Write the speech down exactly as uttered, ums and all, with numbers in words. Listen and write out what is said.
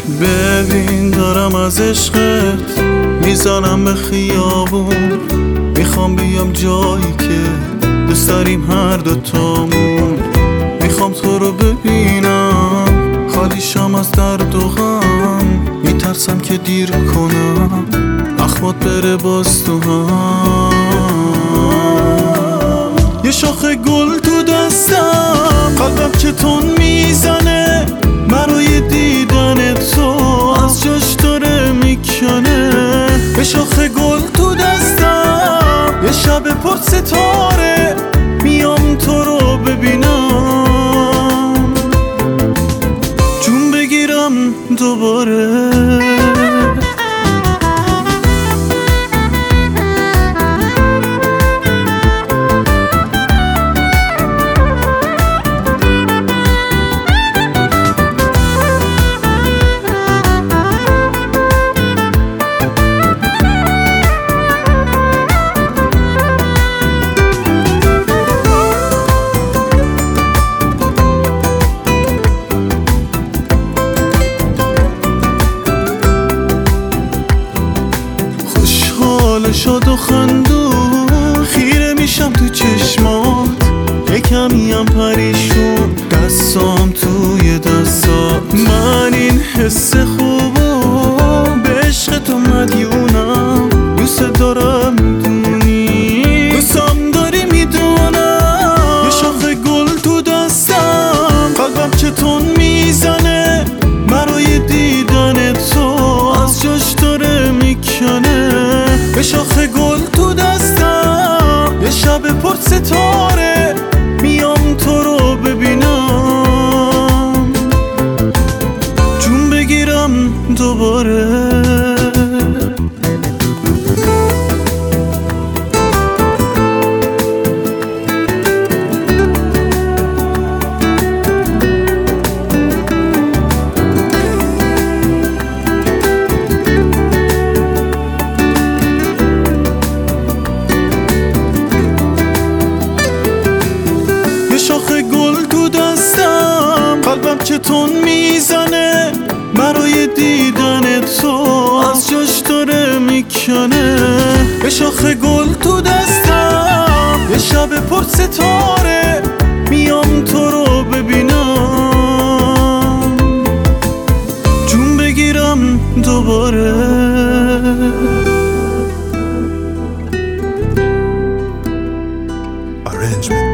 ببین دارم از عشقت میزنم به خیابون، میخوام بیام جایی که دوست داریم هر دوتامون. میخوام تو رو ببینم خالیشم از درد و غم، میترسم که دیر کنم اخمات بره باز تو هم. یه شاخه گل تو دستم، قلبم که تون میزنه برای دیدن تو، از جاش داره میکنه. یه شاخه گل تو دستم، یه شب پر ستاره میام تو رو ببینم، جون بگیرم دوباره. شاد و خندو خیره میشم تو چشمات، یکمی هم پریشون دستام توی دستات. من این حس خوبو به عشق تو مدیونم، دوست دارم میدونی، دوستم داری میدونم. یه شاخه گل تو دستم، قلبم چطور میزنه برای دیدن تو، از جاش داره میکنه. یه شاخه گل تو دستم، یه شب پر ستاره میام تو رو ببینم، جون بگیرم دوباره. شاخه گل تو دستم، قلبم چطور میزنه برای دیدن تو، از جاش داره میکنه. یه شاخه گل تو دستم، یه شب پر ستاره میام تو رو ببینم، جون بگیرم دوباره. Arrangement